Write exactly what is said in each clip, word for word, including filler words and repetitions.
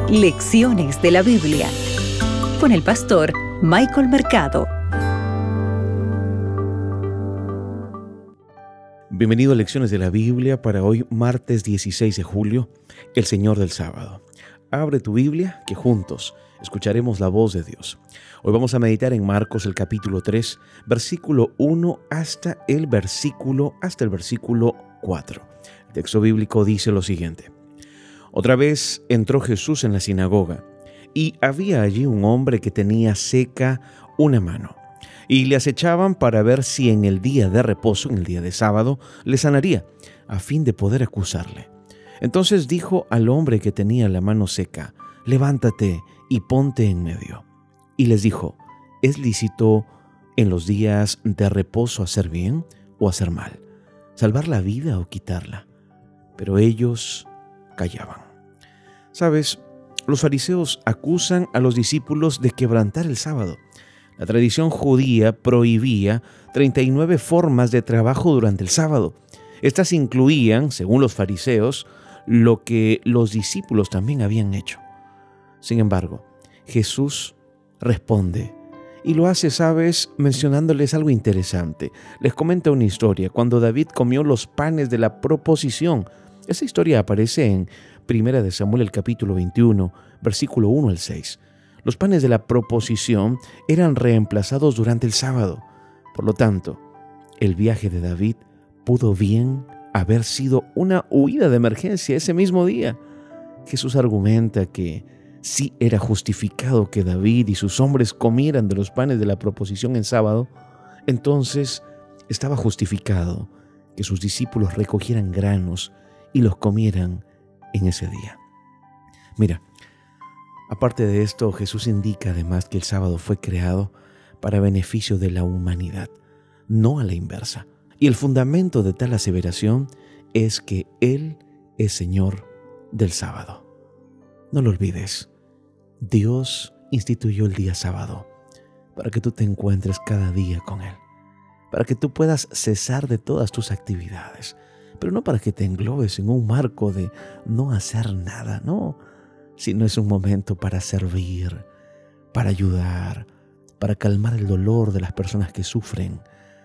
Lecciones de la Biblia con el pastor Michael Mercado. Bienvenido a Lecciones de la Biblia para hoy, martes dieciséis de julio, el Señor del Sábado. Abre tu Biblia, que juntos escucharemos la voz de Dios. Hoy vamos a meditar en Marcos el capítulo tres, versículo uno hasta el versículo, hasta el versículo cuatro. El texto bíblico dice lo siguiente. Otra vez entró Jesús en la sinagoga, y había allí un hombre que tenía seca una mano. Y le acechaban para ver si en el día de reposo, en el día de sábado, le sanaría, a fin de poder acusarle. Entonces dijo al hombre que tenía la mano seca, levántate y ponte en medio. Y les dijo, ¿es lícito en los días de reposo hacer bien o hacer mal? ¿Salvar la vida o quitarla? Pero ellos callaban. ¿Sabes? Los fariseos acusan a los discípulos de quebrantar el sábado. La tradición judía prohibía treinta y nueve formas de trabajo durante el sábado. Estas incluían, según los fariseos, lo que los discípulos también habían hecho. Sin embargo, Jesús responde y lo hace, ¿sabes?, mencionándoles algo interesante. Les comenta una historia, cuando David comió los panes de la proposición. Esa historia aparece en Primera de Samuel, el capítulo veintiuno, versículo uno al seis. Los panes de la proposición eran reemplazados durante el sábado. Por lo tanto, el viaje de David pudo bien haber sido una huida de emergencia ese mismo día. Jesús argumenta que sí era justificado que David y sus hombres comieran de los panes de la proposición en sábado, entonces estaba justificado que sus discípulos recogieran granos y los comieran en ese día. Mira, aparte de esto, Jesús indica además que el sábado fue creado para beneficio de la humanidad, no a la inversa. Y el fundamento de tal aseveración es que Él es Señor del sábado. No lo olvides, Dios instituyó el día sábado para que tú te encuentres cada día con Él, para que tú puedas cesar de todas tus actividades, pero no para que te englobes en un marco de no hacer nada, no, sino es un momento para servir, para ayudar, para calmar el dolor de las personas que sufren,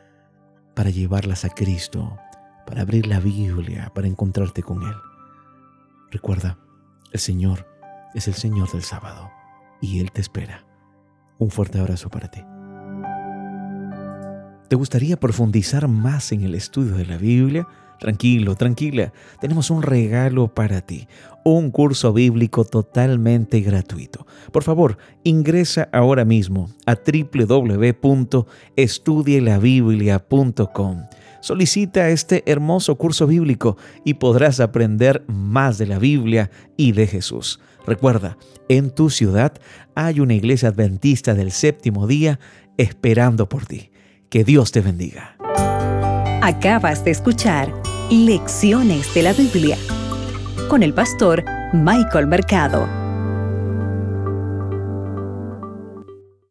para llevarlas a Cristo, para abrir la Biblia, para encontrarte con Él. Recuerda, el Señor es el Señor del sábado y Él te espera. Un fuerte abrazo para ti. ¿Te gustaría profundizar más en el estudio de la Biblia? Tranquilo, tranquila, tenemos un regalo para ti, un curso bíblico totalmente gratuito. Por favor, ingresa ahora mismo a doble u doble u doble u punto estudie la biblia punto com. Solicita este hermoso curso bíblico y podrás aprender más de la Biblia y de Jesús. Recuerda, en tu ciudad hay una iglesia adventista del séptimo día esperando por ti. Que Dios te bendiga. Acabas de escuchar Lecciones de la Biblia con el pastor Michael Mercado.